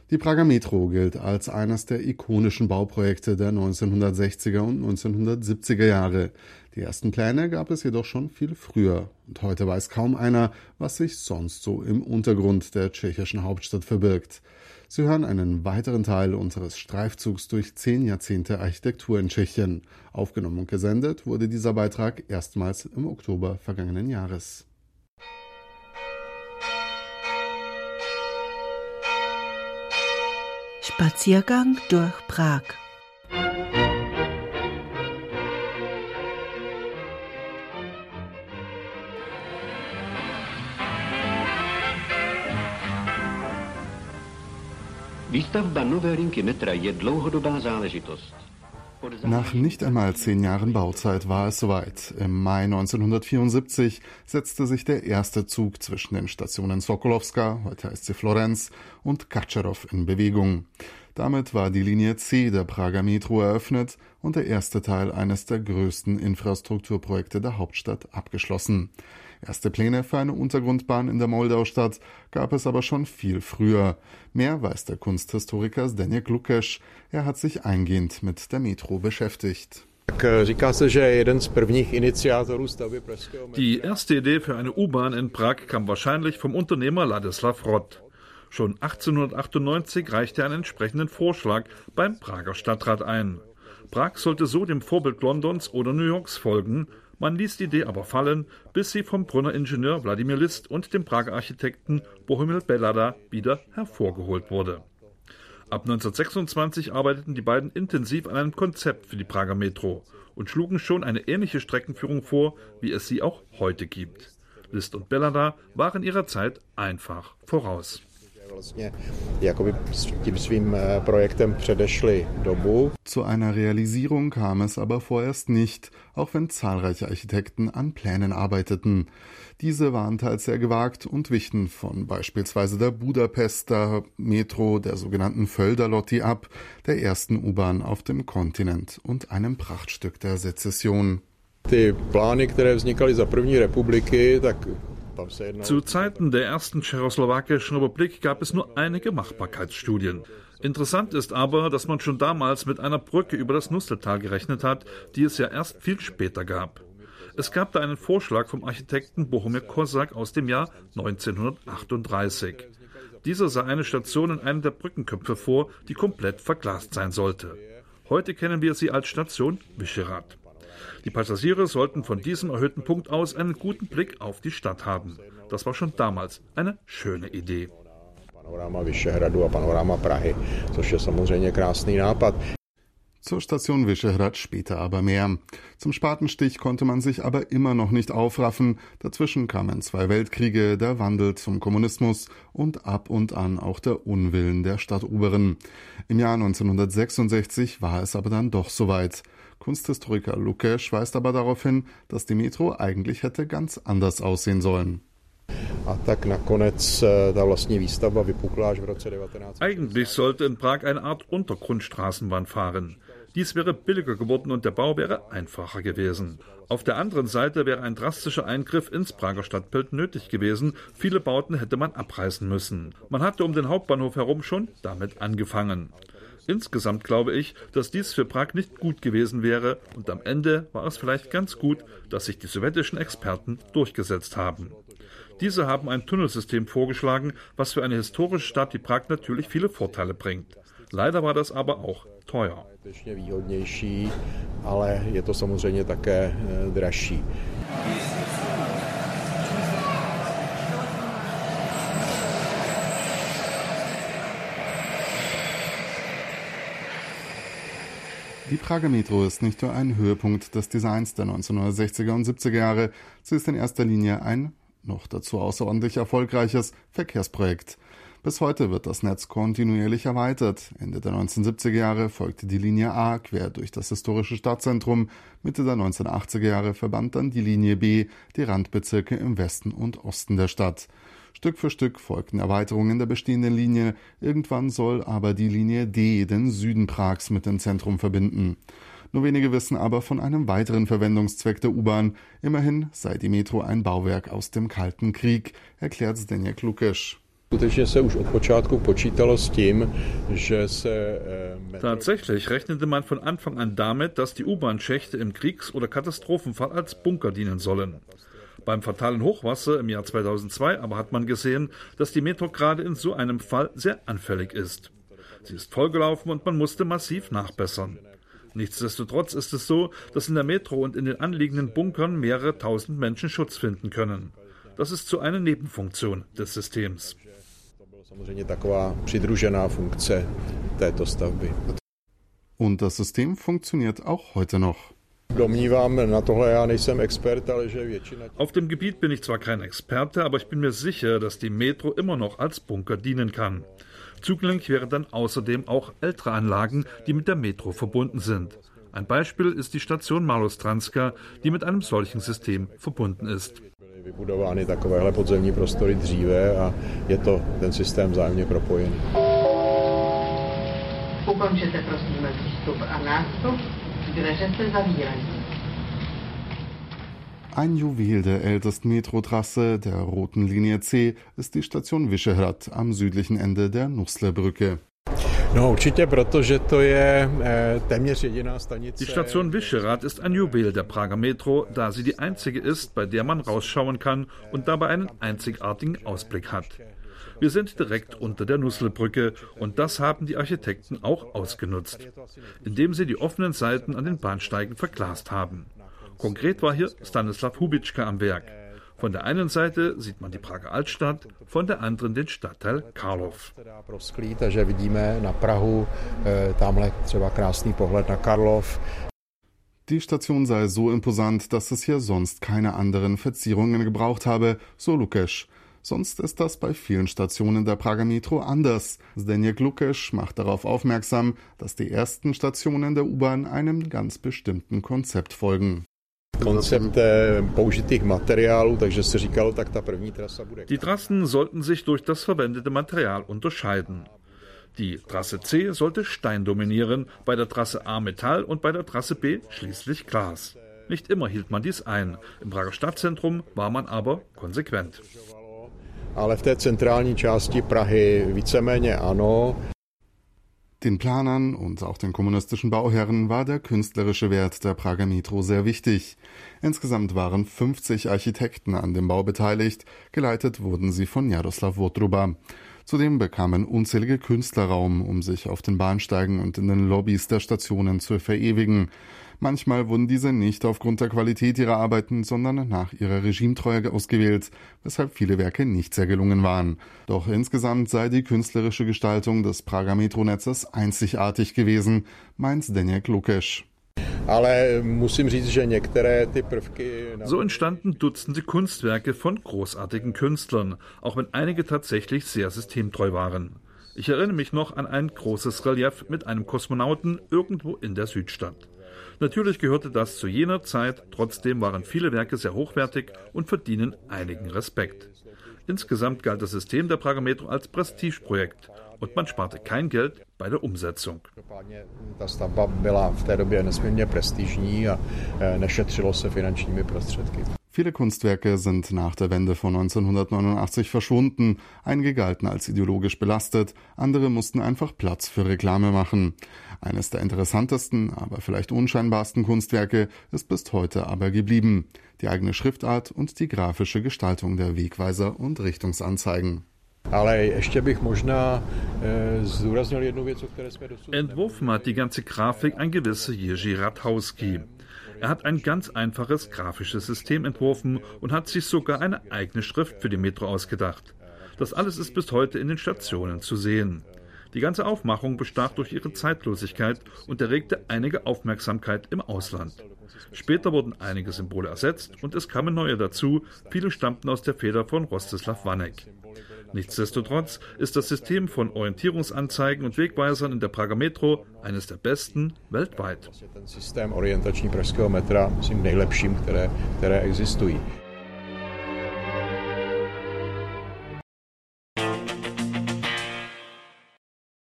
Die Prager Metro gilt als eines der ikonischen Bauprojekte der 1960er und 1970er Jahre. Die ersten Pläne gab es jedoch schon viel früher. Und heute weiß kaum einer, was sich sonst so im Untergrund der tschechischen Hauptstadt verbirgt. Sie hören einen weiteren Teil unseres Streifzugs durch 10 Jahrzehnte Architektur in Tschechien. Aufgenommen und gesendet wurde dieser Beitrag erstmals im Oktober vergangenen Jahres. Spaziergang durch Prag. Výstavba nové linky metra je dlouhodobá záležitost. Nach nicht einmal 10 Jahren Bauzeit war es soweit. Im Mai 1974 setzte sich der erste Zug zwischen den Stationen Sokolowska, heute heißt sie Florenz, und Kačerov in Bewegung. Damit war die Linie C der Prager Metro eröffnet und der erste Teil eines der größten Infrastrukturprojekte der Hauptstadt abgeschlossen. Erste Pläne für eine Untergrundbahn in der Moldaustadt gab es aber schon viel früher. Mehr weiß der Kunsthistoriker Zdeněk Lukeš. Er hat sich eingehend mit der Metro beschäftigt. Die erste Idee für eine U-Bahn in Prag kam wahrscheinlich vom Unternehmer Ladislav Rott. Schon 1898 reichte er einen entsprechenden Vorschlag beim Prager Stadtrat ein. Prag sollte so dem Vorbild Londons oder New Yorks folgen. Man ließ die Idee aber fallen, bis sie vom Brünner Ingenieur Wladimir List und dem Prager Architekten Bohumil Bellada wieder hervorgeholt wurde. Ab 1926 arbeiteten die beiden intensiv an einem Konzept für die Prager Metro und schlugen schon eine ähnliche Streckenführung vor, wie es sie auch heute gibt. List und Bellada waren ihrer Zeit einfach voraus. Zu einer Realisierung kam es aber vorerst nicht, auch wenn zahlreiche Architekten an Plänen arbeiteten. Diese waren teils sehr gewagt und wichen von beispielsweise der Budapester Metro, der sogenannten Földalotti ab, der ersten U-Bahn auf dem Kontinent und einem Prachtstück der Sezession. Die Plány, které vznikaly za první republiky, Zu Zeiten der ersten tschechoslowakischen Republik gab es nur einige Machbarkeitsstudien. Interessant ist aber, dass man schon damals mit einer Brücke über das Nusseltal gerechnet hat, die es ja erst viel später gab. Es gab da einen Vorschlag vom Architekten Bohumil Kozak aus dem Jahr 1938. Dieser sah eine Station in einem der Brückenköpfe vor, die komplett verglast sein sollte. Heute kennen wir sie als Station Vyšehrad. Die Passagiere sollten von diesem erhöhten Punkt aus einen guten Blick auf die Stadt haben. Das war schon damals eine schöne Idee. Zur Station Vyšehrad später aber mehr. Zum Spatenstich konnte man sich aber immer noch nicht aufraffen. Dazwischen kamen 2 Weltkriege, der Wandel zum Kommunismus und ab und an auch der Unwillen der Stadtoberen. Im Jahr 1966 war es aber dann doch soweit. Kunsthistoriker Lukeš weist aber darauf hin, dass die Metro eigentlich hätte ganz anders aussehen sollen. Eigentlich sollte in Prag eine Art Untergrundstraßenbahn fahren. Dies wäre billiger geworden und der Bau wäre einfacher gewesen. Auf der anderen Seite wäre ein drastischer Eingriff ins Prager Stadtbild nötig gewesen. Viele Bauten hätte man abreißen müssen. Man hatte um den Hauptbahnhof herum schon damit angefangen. Insgesamt glaube ich, dass dies für Prag nicht gut gewesen wäre und am Ende war es vielleicht ganz gut, dass sich die sowjetischen Experten durchgesetzt haben. Diese haben ein Tunnelsystem vorgeschlagen, was für eine historische Stadt wie Prag natürlich viele Vorteile bringt. Leider war das aber auch teuer. Die Prager Metro ist nicht nur ein Höhepunkt des Designs der 1960er und 70er Jahre, sie ist in erster Linie ein, noch dazu außerordentlich erfolgreiches Verkehrsprojekt. Bis heute wird das Netz kontinuierlich erweitert. Ende der 1970er Jahre folgte die Linie A quer durch das historische Stadtzentrum. Mitte der 1980er Jahre verband dann die Linie B die Randbezirke im Westen und Osten der Stadt. Stück für Stück folgten Erweiterungen der bestehenden Linie. Irgendwann soll aber die Linie D den Süden Prags mit dem Zentrum verbinden. Nur wenige wissen aber von einem weiteren Verwendungszweck der U-Bahn. Immerhin sei die Metro ein Bauwerk aus dem Kalten Krieg, erklärt Zdeněk Lukeš. Tatsächlich rechnete man von Anfang an damit, dass die U-Bahn-Schächte im Kriegs- oder Katastrophenfall als Bunker dienen sollen. Beim fatalen Hochwasser im Jahr 2002 aber hat man gesehen, dass die Metro gerade in so einem Fall sehr anfällig ist. Sie ist vollgelaufen und man musste massiv nachbessern. Nichtsdestotrotz ist es so, dass in der Metro und in den anliegenden Bunkern mehrere tausend Menschen Schutz finden können. Das ist so eine Nebenfunktion des Systems. Und das System funktioniert auch heute noch. Auf dem Gebiet bin ich zwar kein Experte, aber ich bin mir sicher, dass die Metro immer noch als Bunker dienen kann. Zugänglich wären dann außerdem auch ältere Anlagen, die mit der Metro verbunden sind. Ein Beispiel ist die Station Malostranska, die mit einem solchen System verbunden ist. Ukončete prosím výstup a nástup, dveře se zavírají. Ein Juwel der ältesten Metrotrasse, der roten Linie C, ist die Station Vyšehrad am südlichen Ende der Nusle-Brücke. Die Station Vyšehrad ist ein Juwel der Prager Metro, da sie die einzige ist, bei der man rausschauen kann und dabei einen einzigartigen Ausblick hat. Wir sind direkt unter der Nusle-Brücke und das haben die Architekten auch ausgenutzt, indem sie die offenen Seiten an den Bahnsteigen verglast haben. Konkret war hier Stanislav Hubitschka am Werk. Von der einen Seite sieht man die Prager Altstadt, von der anderen den Stadtteil Karlov. Die Station sei so imposant, dass es hier sonst keine anderen Verzierungen gebraucht habe, so Lukáš. Sonst ist das bei vielen Stationen der Prager Metro anders. Zdeněk Lukáš macht darauf aufmerksam, dass die ersten Stationen der U-Bahn einem ganz bestimmten Konzept folgen. Die Trassen sollten sich durch das verwendete Material unterscheiden. Die Trasse C sollte Stein dominieren, bei der Trasse A Metall und bei der Trasse B schließlich Glas. Nicht immer hielt man dies ein. Im Prager Stadtzentrum war man aber konsequent. Ale v té centrální části Prahy víceméně ano. Den Planern und auch den kommunistischen Bauherren war der künstlerische Wert der Prager Metro sehr wichtig. Insgesamt waren 50 Architekten an dem Bau beteiligt, geleitet wurden sie von Jaroslav Votruba. Zudem bekamen unzählige Künstler Raum, um sich auf den Bahnsteigen und in den Lobbys der Stationen zu verewigen. Manchmal wurden diese nicht aufgrund der Qualität ihrer Arbeiten, sondern nach ihrer Regimetreue ausgewählt, weshalb viele Werke nicht sehr gelungen waren. Doch insgesamt sei die künstlerische Gestaltung des Prager Metronetzes einzigartig gewesen, meint Zdeněk Lukáš. So entstanden Dutzende Kunstwerke von großartigen Künstlern, auch wenn einige tatsächlich sehr systemtreu waren. Ich erinnere mich noch an ein großes Relief mit einem Kosmonauten irgendwo in der Südstadt. Natürlich gehörte das zu jener Zeit, trotzdem waren viele Werke sehr hochwertig und verdienen einigen Respekt. Insgesamt galt das System der Prager Metro als Prestigeprojekt und man sparte kein Geld bei der Umsetzung. Viele Kunstwerke sind nach der Wende von 1989 verschwunden, einige galten als ideologisch belastet, andere mussten einfach Platz für Reklame machen. Eines der interessantesten, aber vielleicht unscheinbarsten Kunstwerke ist bis heute aber geblieben: die eigene Schriftart und die grafische Gestaltung der Wegweiser und Richtungsanzeigen. Entworfen hat die ganze Grafik ein gewisser Jerzy Radhauski. Er hat ein ganz einfaches grafisches System entworfen und hat sich sogar eine eigene Schrift für die Metro ausgedacht. Das alles ist bis heute in den Stationen zu sehen. Die ganze Aufmachung bestach durch ihre Zeitlosigkeit und erregte einige Aufmerksamkeit im Ausland. Später wurden einige Symbole ersetzt und es kamen neue dazu, viele stammten aus der Feder von Rostislav Vanek. Nichtsdestotrotz ist das System von Orientierungsanzeigen und Wegweisern in der Prager Metro eines der besten weltweit. Ten systém orientační pražského metra, myslím, nejlepším, které existují.